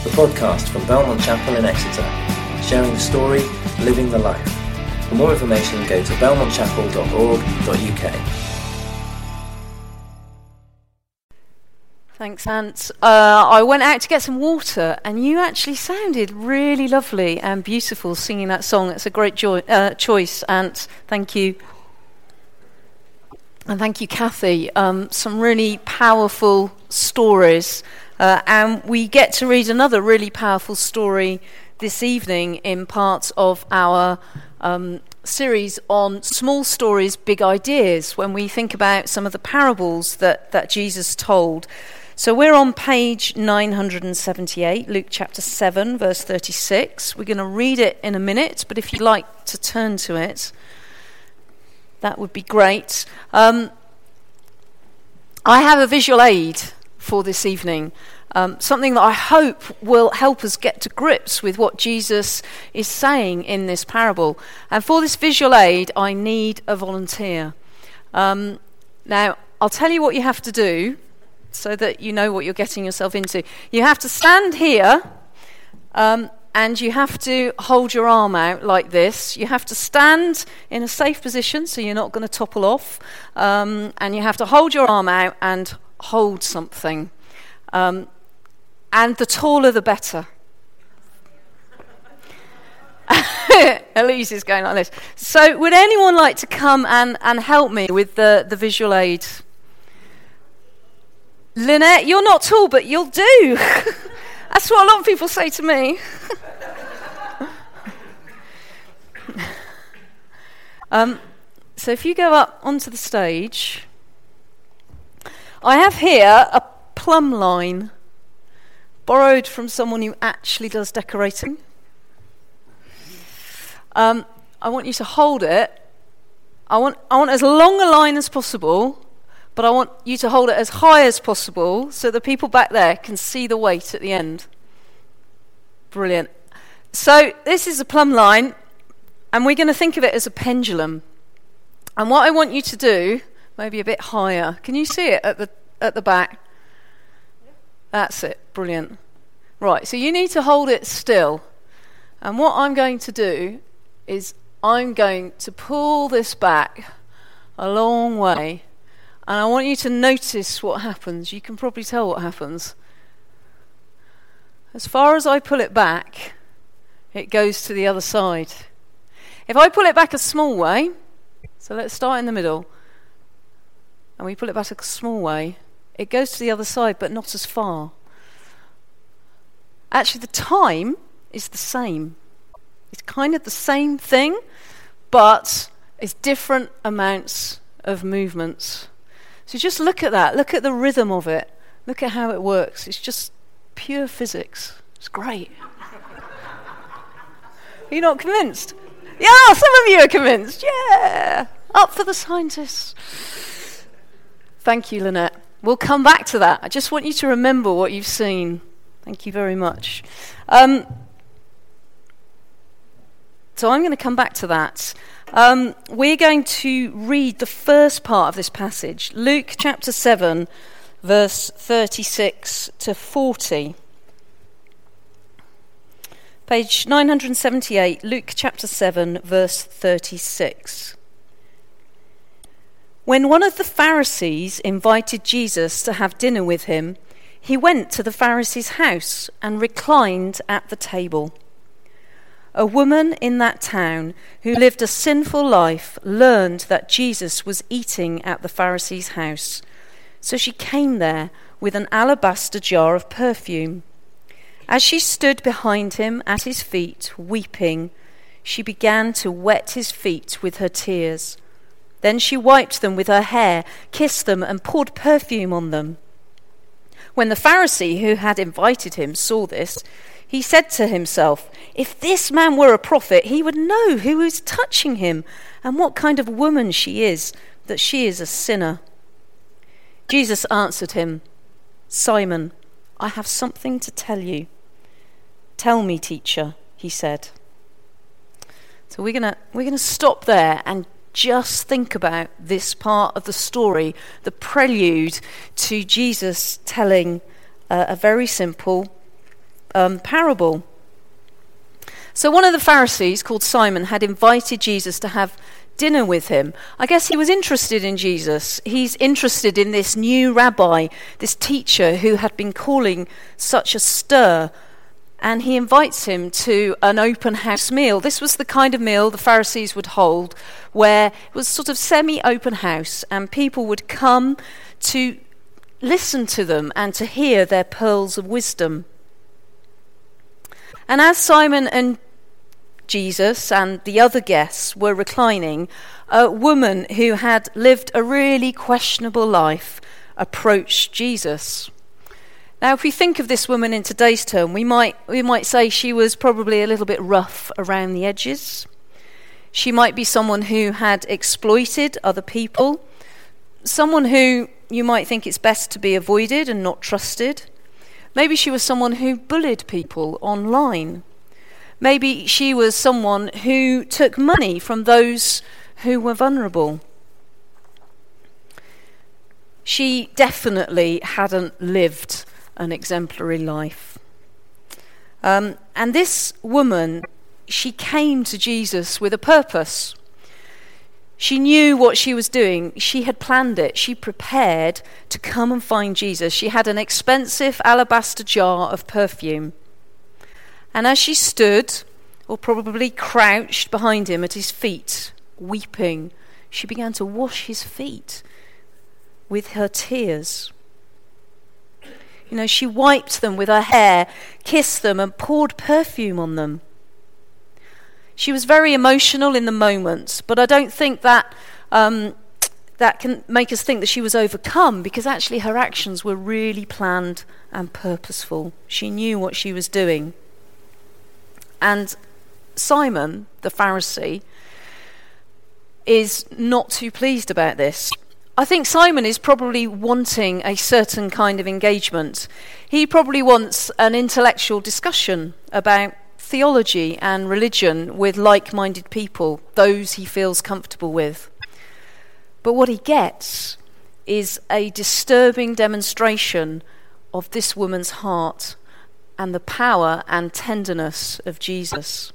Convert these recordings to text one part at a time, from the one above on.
the podcast from Belmont Chapel in Exeter, sharing the story, living the life. For more information, go to belmontchapel.org.uk. Thanks, Ant. I went out to get some water, and you actually sounded really lovely and beautiful singing that song. It's a great choice, Ant. Thank you. And thank you, Kathy. Some really powerful stories. And we get to read another really powerful story this evening in part of our series on small stories, big ideas, when we think about some of the parables that Jesus told. So we're on page 978, Luke chapter 7, verse 36. We're going to read it in a minute, but if you'd like to turn to it, that would be great. I have a visual aid for this evening, something that I hope will help us get to grips with what Jesus is saying in this parable. And for this visual aid, I need a volunteer. Now, I'll tell you what you have to do so that you know what you're getting yourself into. You have to stand here, and you have to hold your arm out like this. You have to stand in a safe position so you're not going to topple off. And you have to hold your arm out and hold something. And the taller the better. Elise is going like this. So would anyone like to come and help me with the visual aid? Lynette, you're not tall, but you'll do. That's what a lot of people say to me. So if you go up onto the stage, I have here a plumb line borrowed from someone who actually does decorating. I want you to hold it. I want as long a line as possible, but I want you to hold it as high as possible so the people back there can see the weight at the end. Brilliant. So this is a plumb line, and we're going to think of it as a pendulum. And what I want you to do, maybe a bit higher. Can you see it at the back? That's it. Brilliant. Right, so you need to hold it still. And what I'm going to do is I'm going to pull this back a long way. And I want you to notice what happens. You can probably tell what happens. As far as I pull it back, it goes to the other side. If I pull it back a small way, so let's start in the middle, and we pull it back a small way, it goes to the other side, but not as far. Actually, the time is the same. It's kind of the same thing, but it's different amounts of movements. So just look at that. Look at the rhythm of it. Look at how it works. It's just pure physics. It's great. Are you not convinced? Yeah, some of you are convinced. Yeah. Up for the scientists. Thank you, Lynette. We'll come back to that. I just want you to remember what you've seen. Thank you very much. So I'm going to come back to that. We're going to read the first part of this passage, Luke chapter 7, verse 36 to 40. Page 978, Luke chapter 7, verse 36. When one of the Pharisees invited Jesus to have dinner with him, he went to the Pharisee's house and reclined at the table. A woman in that town who lived a sinful life learned that Jesus was eating at the Pharisee's house. So she came there with an alabaster jar of perfume. As she stood behind him at his feet, weeping, she began to wet his feet with her tears. Then she wiped them with her hair, kissed them, and poured perfume on them. When the Pharisee who had invited him saw this, he said to himself, "If this man were a prophet, he would know who is touching him and what kind of woman she is, that she is a sinner." Jesus answered him, "Simon, I have something to tell you." "Tell me, teacher," he said. So we're gonna stop there and just think about this part of the story, the prelude to Jesus telling a very simple parable. So one of the Pharisees, called Simon, had invited Jesus to have dinner with him. I guess he was interested in Jesus. He's interested in this new rabbi, this teacher who had been causing such a stir. And he invites him to an open house meal. This was the kind of meal the Pharisees would hold, where it was sort of semi-open house, and people would come to listen to them and to hear their pearls of wisdom. And as Simon and Jesus and the other guests were reclining, a woman who had lived a really questionable life approached Jesus. Now, if we think of this woman in today's term, we might say she was probably a little bit rough around the edges. She might be someone who had exploited other people, someone who you might think it's best to be avoided and not trusted. Maybe she was someone who bullied people online. Maybe she was someone who took money from those who were vulnerable. She definitely hadn't lived an exemplary life. And this woman, she came to Jesus with a purpose. She knew what she was doing. She had planned it. She prepared to come and find Jesus. She had an expensive alabaster jar of perfume. And as she stood, or probably crouched behind him at his feet, weeping, she began to wash his feet with her tears. You know, she wiped them with her hair, kissed them, and poured perfume on them. She was very emotional in the moment, but I don't think that that can make us think that she was overcome, because actually her actions were really planned and purposeful. She knew what she was doing. And Simon, the Pharisee, is not too pleased about this. I think Simon is probably wanting a certain kind of engagement. He probably wants an intellectual discussion about theology and religion with like-minded people, those he feels comfortable with. But what he gets is a disturbing demonstration of this woman's heart and the power and tenderness of Jesus.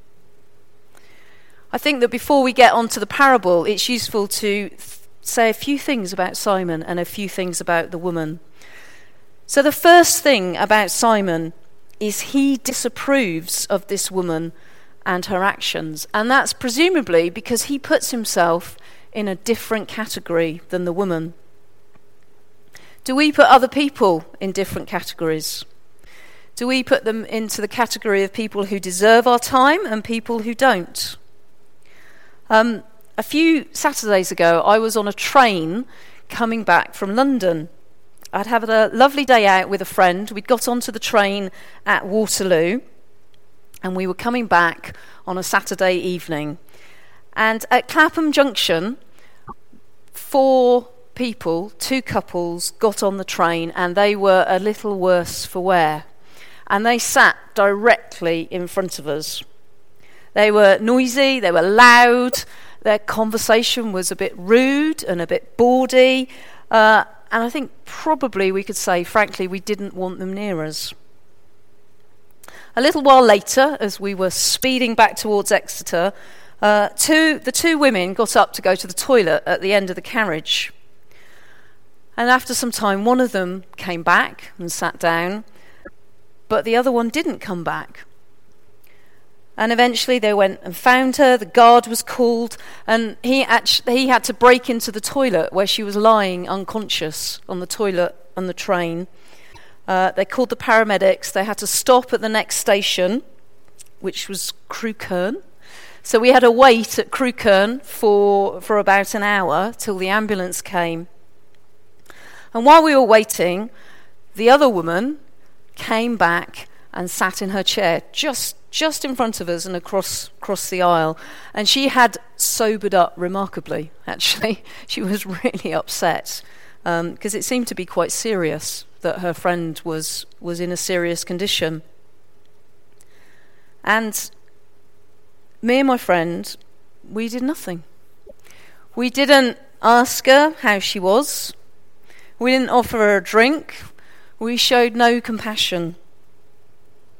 I think that before we get onto the parable, it's useful to say a few things about Simon and a few things about the woman. So the first thing about Simon is he disapproves of this woman and her actions, and that's presumably because he puts himself in a different category than the woman. Do we put other people in different categories? Do we put them into the category of people who deserve our time and people who don't? A few Saturdays ago, I was on a train coming back from London. I'd had a lovely day out with a friend. We'd got onto the train at Waterloo, and we were coming back on a Saturday evening. And at Clapham Junction, 4 people, 2 couples, got on the train, and they were a little worse for wear. And they sat directly in front of us. They were noisy, they were loud, their conversation was a bit rude and a bit bawdy, and I think probably we could say, frankly, we didn't want them near us. A little while later, as we were speeding back towards Exeter, the 2 women got up to go to the toilet at the end of the carriage. And after some time, one of them came back and sat down, but the other one didn't come back. And eventually they went and found her. The guard was called, and he had to break into the toilet where she was lying unconscious on the toilet on the train. They called the paramedics. They had to stop at the next station, which was Crewkerne. So we had to wait at Crewkerne for about an hour till the ambulance came. And while we were waiting, the other woman came back and sat in her chair just in front of us and across the aisle. And she had sobered up remarkably, actually. She was really upset because it seemed to be quite serious that her friend was in a serious condition. And me and my friend, we did nothing. We didn't ask her how she was. We didn't offer her a drink. We showed no compassion.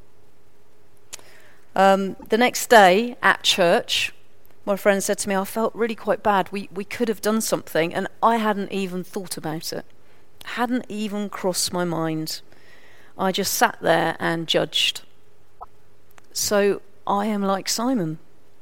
The next day at church, my friend said to me, I felt really quite bad. We could have done something, and I hadn't even thought about it. Hadn't even crossed my mind. I just sat there and judged. So I am like Simon.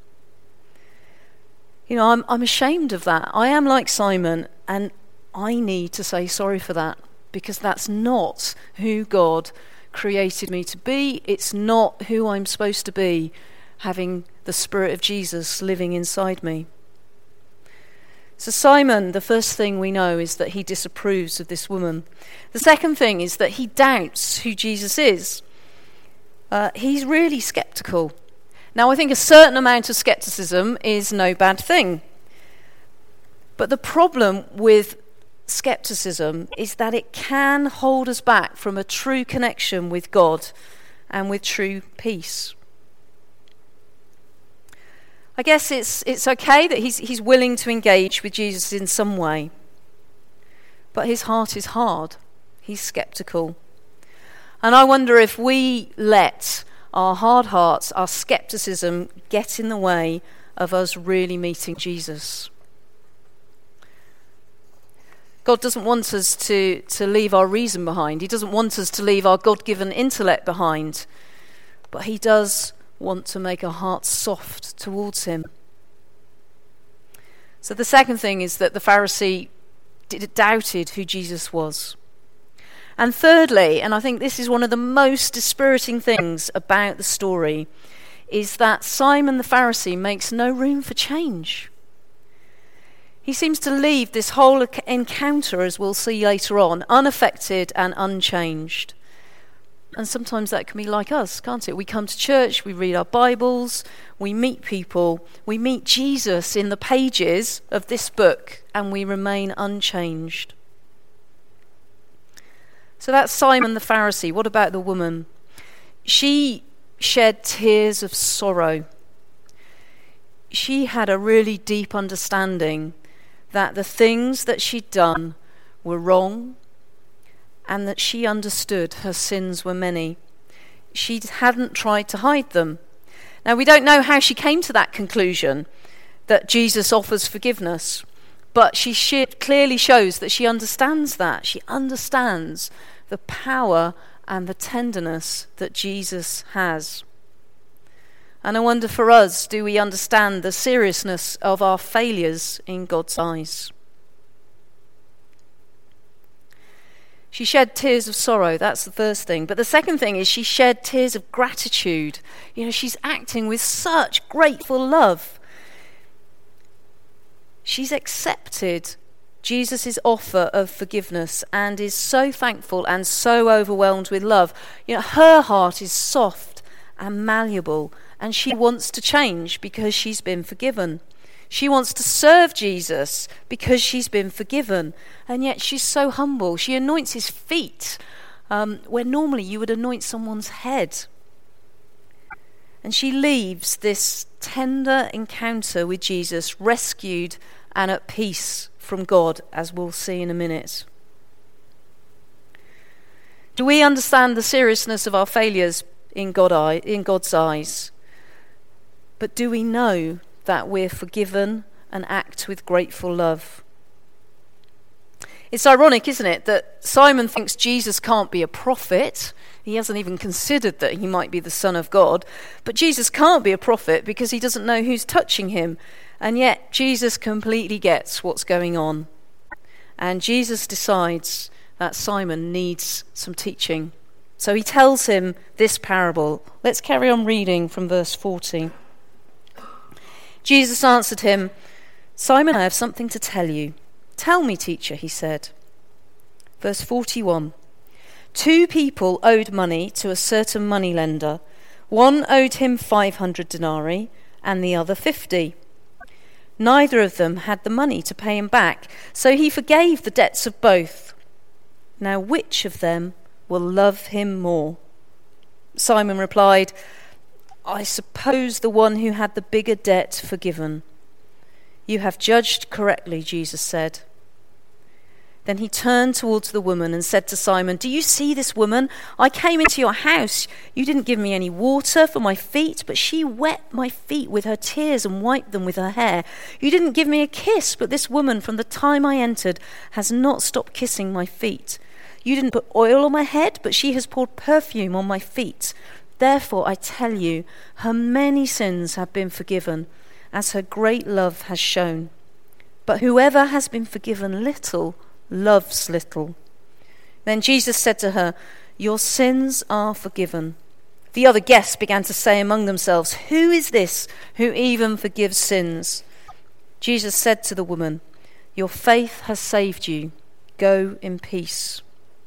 I'm ashamed of that. I am like Simon, and I need to say sorry for that, because that's not who God created me to be. It's not who I'm supposed to be, having the Spirit of Jesus living inside me. So Simon, the first thing we know is that he disapproves of this woman. The second thing is that he doubts who Jesus is. He's really sceptical. Now, I think a certain amount of skepticism is no bad thing. But the problem with skepticism is that it can hold us back from a true connection with God and with true peace. I guess it's okay that he's willing to engage with Jesus in some way, but his heart is hard. He's sceptical. And I wonder if we let our hard hearts, our skepticism, get in the way of us really meeting Jesus. God doesn't want us to leave our reason behind. He doesn't want us to leave our God-given intellect behind. But he does want to make our hearts soft towards him. So the second thing is that the Pharisee doubted who Jesus was. And thirdly, and I think this is one of the most dispiriting things about the story, is that Simon the Pharisee makes no room for change. He seems to leave this whole encounter, as we'll see later on, unaffected and unchanged. And sometimes that can be like us, can't it? We come to church, we read our Bibles, we meet people, we meet Jesus in the pages of this book, and we remain unchanged. So that's Simon the Pharisee. What about the woman? She shed tears of sorrow. She had a really deep understanding that the things that she'd done were wrong, and that she understood her sins were many. She hadn't tried to hide them. Now, we don't know how she came to that conclusion, that Jesus offers forgiveness, but she clearly shows that she understands that. She understands the power and the tenderness that Jesus has. And I wonder for us, do we understand the seriousness of our failures in God's eyes? She shed tears of sorrow, that's the first thing. But the second thing is she shed tears of gratitude. She's acting with such grateful love. She's accepted Jesus' offer of forgiveness and is so thankful and so overwhelmed with love. Her heart is soft and malleable, and she wants to change because she's been forgiven. She wants to serve Jesus because she's been forgiven. And yet she's so humble. She anoints his feet where normally you would anoint someone's head. And she leaves this tender encounter with Jesus rescued and at peace from God, as we'll see in a minute. Do we understand the seriousness of our failures in God's eyes? But do we know that we're forgiven and act with grateful love? It's ironic, isn't it, that Simon thinks Jesus can't be a prophet. He hasn't even considered that he might be the Son of God. But Jesus can't be a prophet because he doesn't know who's touching him. And yet Jesus completely gets what's going on. And Jesus decides that Simon needs some teaching. So he tells him this parable. Let's carry on reading from verse 40. Jesus answered him, "Simon, I have something to tell you." "Tell me, teacher," he said. Verse 41. 2 people owed money to a certain moneylender. One owed him 500 denarii and the other 50. Neither of them had the money to pay him back, so he forgave the debts of both. Now which of them will love him more? Simon replied, "I suppose the one who had the bigger debt forgiven." "You have judged correctly," Jesus said. Then he turned towards the woman and said to Simon, "Do you see this woman? I came into your house. You didn't give me any water for my feet, but she wet my feet with her tears and wiped them with her hair. You didn't give me a kiss, but this woman from the time I entered has not stopped kissing my feet. You didn't put oil on my head, but she has poured perfume on my feet. Therefore, I tell you, her many sins have been forgiven, as her great love has shown. But whoever has been forgiven little loves little." Then Jesus said to her, "Your sins are forgiven." The other guests began to say among themselves, "Who is this who even forgives sins?" Jesus said to the woman, "Your faith has saved you. Go in peace."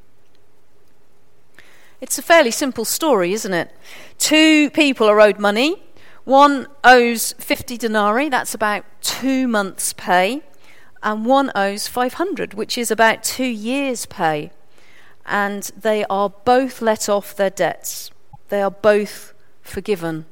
It's a fairly simple story, isn't it? Two people are owed money. One owes 50 denarii, that's about 2 months' pay. And one owes 500, which is about 2 years' pay. And they are both let off their debts. They are both forgiven.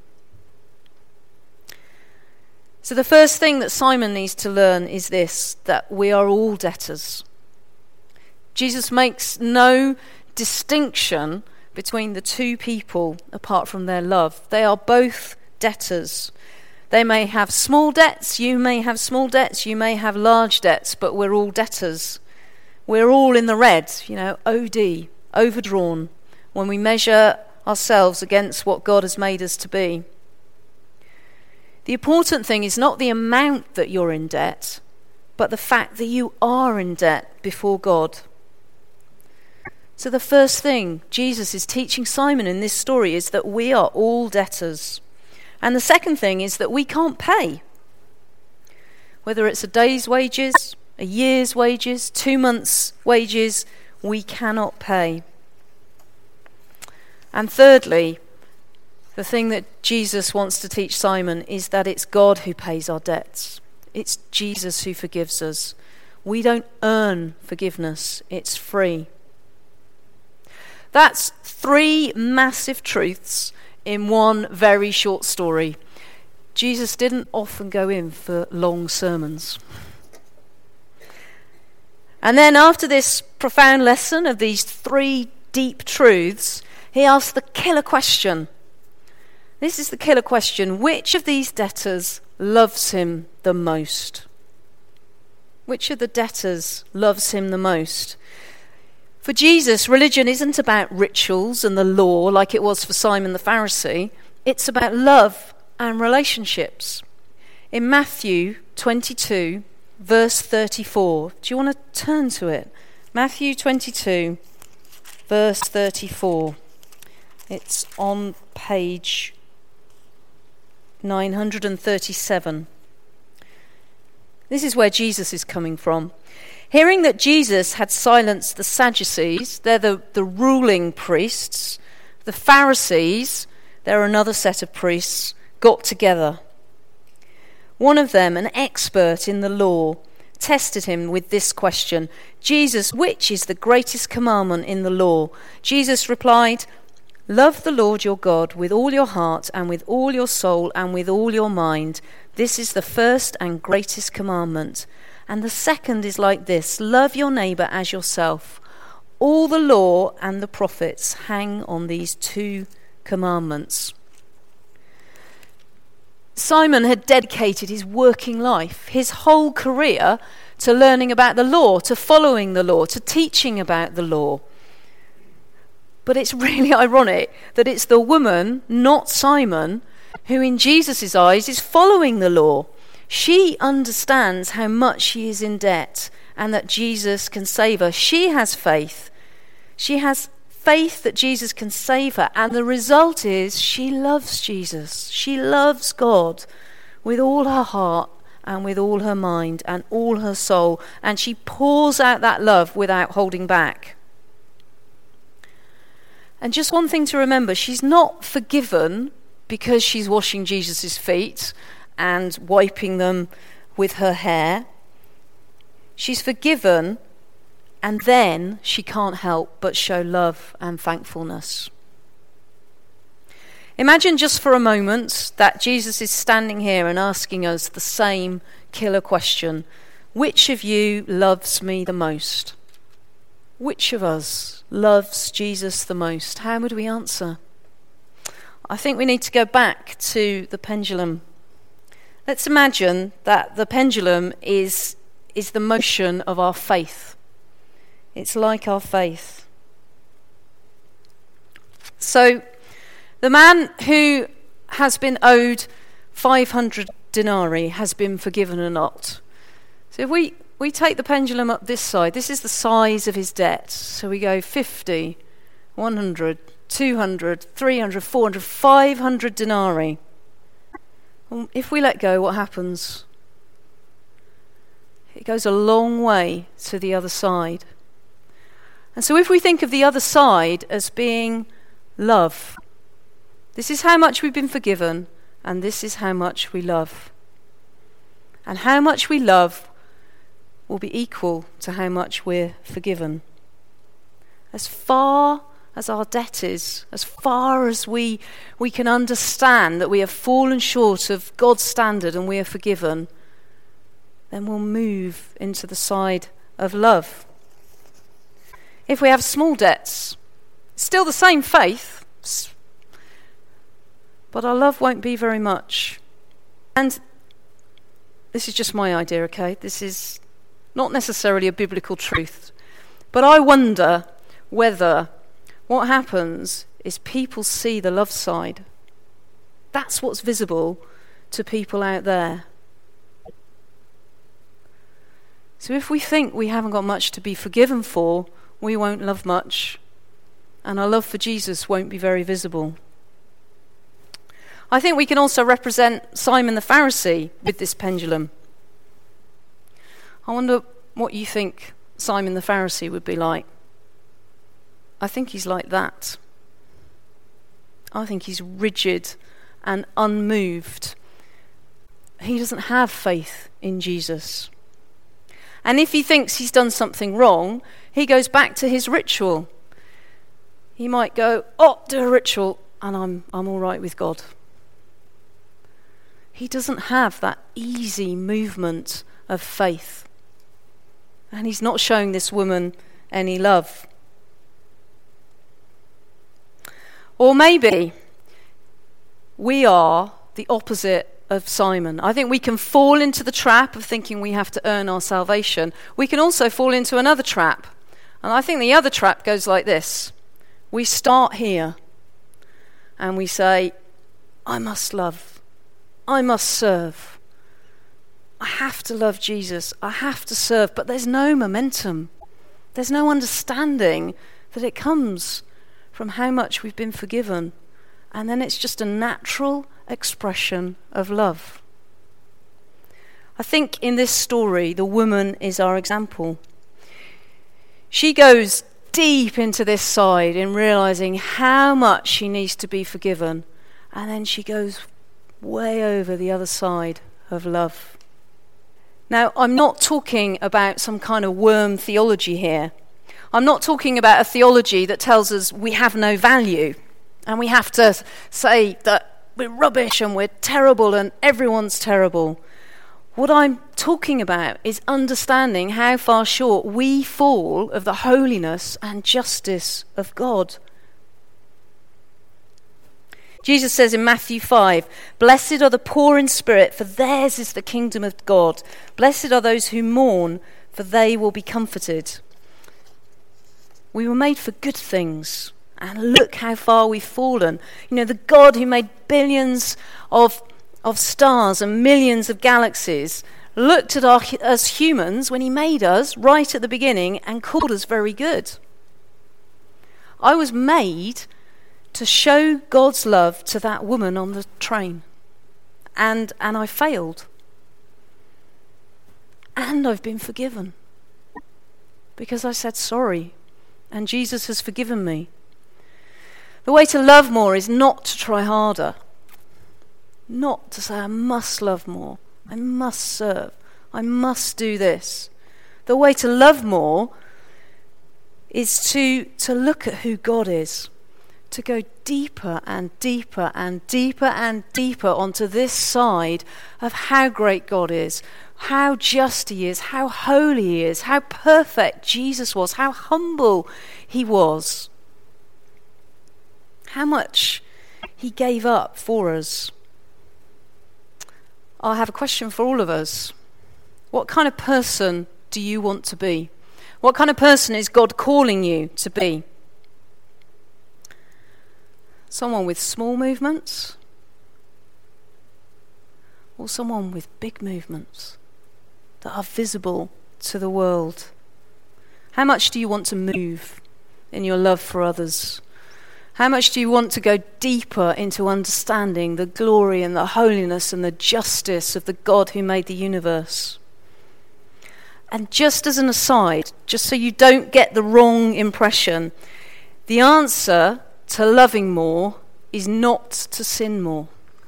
So the first thing that Simon needs to learn is this, that we are all debtors. Jesus makes no distinction between the two people apart from their love. They are both debtors. They may have small debts, you may have small debts, you may have large debts, but we're all debtors. We're all in the red, OD, overdrawn, when we measure ourselves against what God has made us to be. The important thing is not the amount that you're in debt, but the fact that you are in debt before God. So the first thing Jesus is teaching Simon in this story is that we are all debtors. And the second thing is that we can't pay. Whether it's a day's wages, a year's wages, 2 months' wages, we cannot pay. And thirdly, the thing that Jesus wants to teach Simon is that it's God who pays our debts. It's Jesus who forgives us. We don't earn forgiveness, it's free. That's 3 massive truths in one very short story. Jesus didn't often go in for long sermons. And then after this profound lesson of these 3 deep truths, he asked the killer question. This is the killer question. Which of these debtors loves him the most? Which of the debtors loves him the most? For Jesus, religion isn't about rituals and the law like it was for Simon the Pharisee. It's about love and relationships. In Matthew 22, verse 34, do you want to turn to it? Matthew 22, verse 34. It's on page 937. This is where Jesus is coming from. Hearing that Jesus had silenced the Sadducees, they're the ruling priests, the Pharisees, they're another set of priests, got together. One of them, an expert in the law, tested him with this question, "Jesus, which is the greatest commandment in the law?" Jesus replied, "Love the Lord your God with all your heart and with all your soul and with all your mind. This is the first and greatest commandment. And the second is like this, love your neighbour as yourself. All the law and the prophets hang on these 2 commandments." Simon had dedicated his working life, his whole career, to learning about the law, to following the law, to teaching about the law. But it's really ironic that it's the woman, not Simon, who in Jesus' eyes is following the law. She understands how much she is in debt and that Jesus can save her. She has faith. She has faith that Jesus can save her. And the result is she loves Jesus. She loves God with all her heart and with all her mind and all her soul. And she pours out that love without holding back. And just one thing to remember, she's not forgiven because she's washing Jesus' feet and wiping them with her hair. She's forgiven, and then she can't help but show love and thankfulness. Imagine just for a moment that Jesus is standing here and asking us the same killer question. Which of you loves me the most? which of us loves Jesus the most? How would we answer? I think we need to go back to the pendulum. Let's imagine that the pendulum is the motion of our faith. It's like our faith. So, the man who has been owed 500 denarii has been forgiven or not. So if we take the pendulum up this side, this is the size of his debt. So we go 50, 100, 200, 300, 400, 500 denarii. Well, if we let go, what happens? It goes a long way to the other side. And so if we think of the other side as being love, this is how much we've been forgiven, and this is how much we love. And how much we love will be equal to how much we're forgiven. As far as our debt is, as far as we can understand that we have fallen short of God's standard and we are forgiven, then we'll move into the side of love. If we have small debts, still the same faith, but our love won't be very much. And this is just my idea, okay? This is not necessarily a biblical truth. But I wonder whether what happens is people see the love side. That's what's visible to people out there. So if we think we haven't got much to be forgiven for, we won't love much, and our love for Jesus won't be very visible. I think we can also represent Simon the Pharisee with this pendulum. I wonder what you think Simon the Pharisee would be like. I think he's like that. I think he's rigid and unmoved. He doesn't have faith in Jesus. And if he thinks he's done something wrong, he goes back to his ritual. He might go, do a ritual and I'm all right with God. He doesn't have that easy movement of faith. And he's not showing this woman any love. Or maybe we are the opposite of Simon. I think we can fall into the trap of thinking we have to earn our salvation. We can also fall into another trap. And I think the other trap goes like this. We start here and we say, I must love. I must serve. I have to love Jesus. I have to serve. But there's no momentum. There's no understanding that it comes from how much we've been forgiven. And then it's just a natural expression of love. I think in this story, the woman is our example. She goes deep into this side in realizing how much she needs to be forgiven. And then she goes way over the other side of love. Now, I'm not talking about some kind of worm theology here. I'm not talking about a theology that tells us we have no value and we have to say that we're rubbish and we're terrible and everyone's terrible. What I'm talking about is understanding how far short we fall of the holiness and justice of God. Jesus says in Matthew 5, "Blessed are the poor in spirit, for theirs is the kingdom of God. Blessed are those who mourn, for they will be comforted." We were made for good things, and look how far we've fallen. You know, the God who made billions of stars and millions of galaxies looked at us humans when he made us right at the beginning and called us very good. I was made to show God's love to that woman on the train. And I failed. And I've been forgiven. Because I said sorry. And Jesus has forgiven me. The way to love more is not to try harder. Not to say I must love more. I must serve. I must do this. The way to love more is to look at who God is. to go deeper and deeper and deeper and deeper onto this side of how great God is, how just he is, how holy he is, how perfect Jesus was, how humble he was, how much he gave up for us. I have a question for all of us. What kind of person do you want to be? What kind of person is God calling you to be? Someone with small movements? Or someone with big movements that are visible to the world? How much do you want to move in your love for others? How much do you want to go deeper into understanding the glory and the holiness and the justice of the God who made the universe? And just as an aside, just so you don't get the wrong impression, the answer to loving more is not to sin more.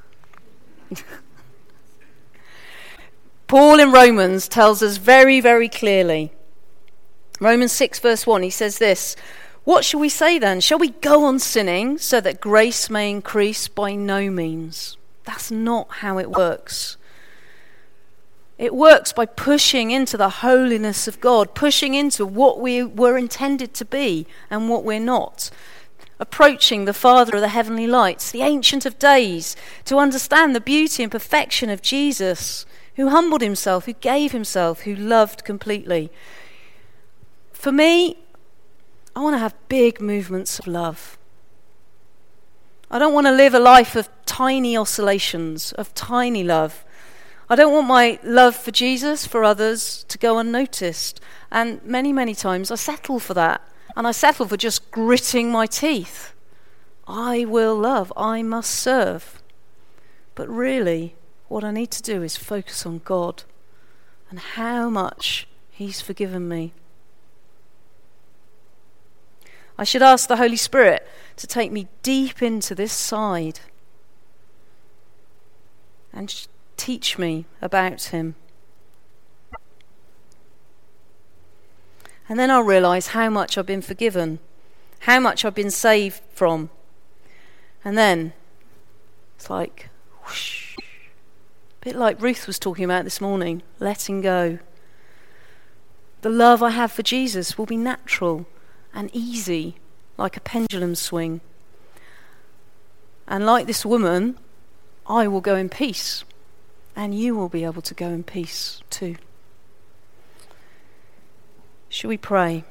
Paul in Romans tells us very, very clearly. Romans 6 verse 1, he says this: "What shall we say then? Shall we go on sinning so that grace may increase? By no means." That's not how it works. It works by pushing into the holiness of God, pushing into what we were intended to be and what we're not. Approaching the Father of the heavenly lights, the Ancient of Days, to understand the beauty and perfection of Jesus, who humbled himself, who gave himself, who loved completely. For me, I want to have big movements of love. I don't want to live a life of tiny oscillations, of tiny love. I don't want my love for Jesus, for others, to go unnoticed. And many, many times I settle for that. And I settle for just gritting my teeth. I will love, I must serve. But really, what I need to do is focus on God and how much he's forgiven me. I should ask the Holy Spirit to take me deep into this side and teach me about him. And then I'll realise how much I've been forgiven, how much I've been saved from. And then it's like, whoosh, a bit like Ruth was talking about this morning, letting go. The love I have for Jesus will be natural and easy, like a pendulum swing. And like this woman, I will go in peace, and you will be able to go in peace too. Shall we pray?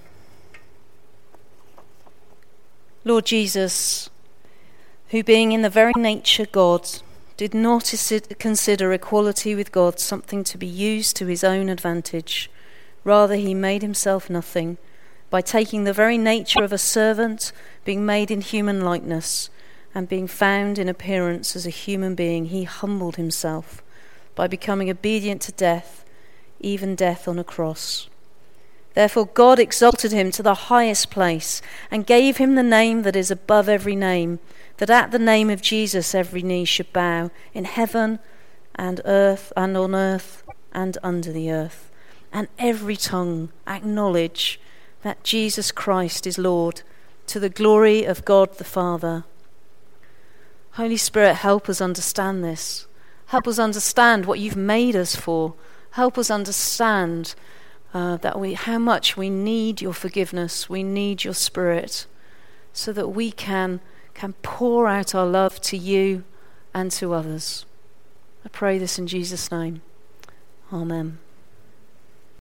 Lord Jesus, who being in the very nature God, did not consider equality with God something to be used to his own advantage. Rather, he made himself nothing, by taking the very nature of a servant, being made in human likeness, and being found in appearance as a human being, he humbled himself by becoming obedient to death, even death on a cross. Therefore God exalted him to the highest place and gave him the name that is above every name, that at the name of Jesus every knee should bow, in heaven and earth and on earth and under the earth, and every tongue acknowledge that Jesus Christ is Lord, to the glory of God the Father. Holy Spirit, help us understand this. Help us understand what you've made us for. Help us understand how much we need your forgiveness, we need your Spirit, so that we can pour out our love to you and to others. I pray this in Jesus' name. Amen.